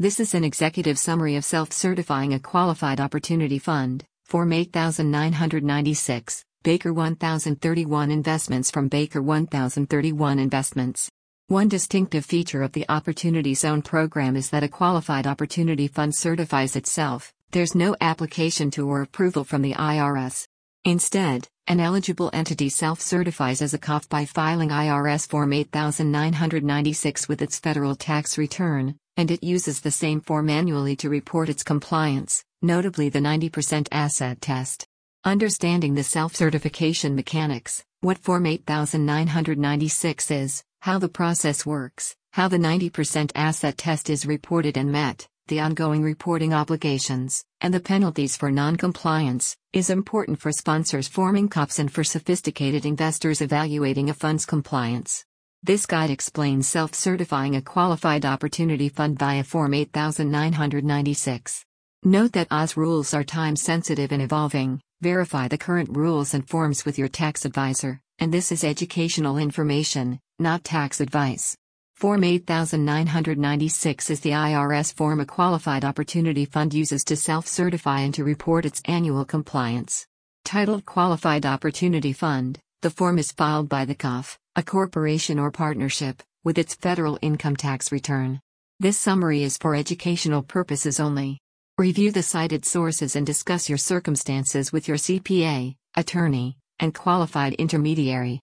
This is an executive summary of self-certifying a qualified opportunity fund, Form 8996, Baker 1031 Investments from Baker 1031 Investments. One distinctive feature of the Opportunity Zone program is that a qualified opportunity fund certifies itself. There's no application to or approval from the IRS. Instead, an eligible entity self-certifies as a COF by filing IRS Form 8996 with its federal tax return, and it uses the same form annually to report its compliance, notably the 90% asset test. Understanding the self-certification mechanics, what Form 8996 is, how the process works, how the 90% asset test is reported and met, the ongoing reporting obligations, and the penalties for non-compliance, is important for sponsors forming COFs and for sophisticated investors evaluating a fund's compliance. This guide explains self-certifying a qualified opportunity fund via Form 8996. Note that OZ rules are time-sensitive and evolving. Verify the current rules and forms with your tax advisor, and this is educational information, not tax advice. Form 8996 is the IRS form a qualified opportunity fund uses to self-certify and to report its annual compliance. Titled Qualified Opportunity Fund, the form is filed by the COF, a corporation or partnership, with its federal income tax return. This summary is for educational purposes only. Review the cited sources and discuss your circumstances with your CPA, attorney, and qualified intermediary.